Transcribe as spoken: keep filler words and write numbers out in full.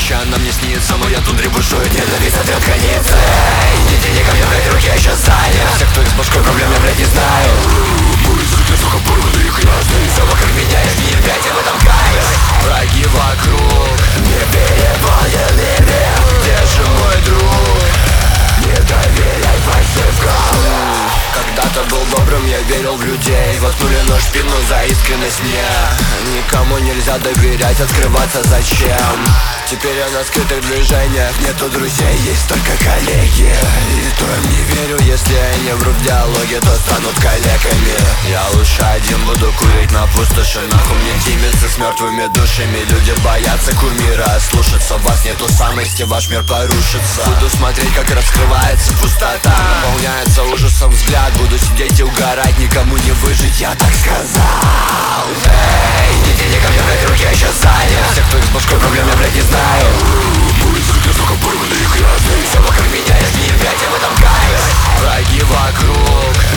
Ночи она мне снится, но я тут бушует ненависть от трех границы. Идите не ко мне, блядь, руки я еще занят. Все, кто из башкой проблем, я, блядь, не знаю. Мой язык настолько порванный и грязный. Все вокруг меня, я не опять, я в этом кайф. Враги вокруг не переполненными. Где же мой друг? Не доверяй фальшивкам. Когда-то был добрым, я верил в людей. Воткнули нож в спину за искренность мне. Никому нельзя доверять, открываться зачем? Теперь я на скрытых движениях. Нету друзей, есть только коллеги. И то им не верю, если я не вру в диалоге, то станут коллегами. Я лучше один буду курить на пустоши. Нахуй мне тимиться с мертвыми душами. Люди боятся кумира, а слушаться вас нету самости, ваш мир порушится. Буду смотреть, как раскрывается пустота. Наполняется ужасом взгляд. Буду сидеть и угорать, никому не выжить, я так сказал. Эй, идите не ко мне, блядь, руки я сейчас занят. Все, кто из башкой проблем, я, блядь, не знаю. Мой язык настолько порванный и грязный. Все вокруг меня, я не опять, я в этом кайф. Враги вокруг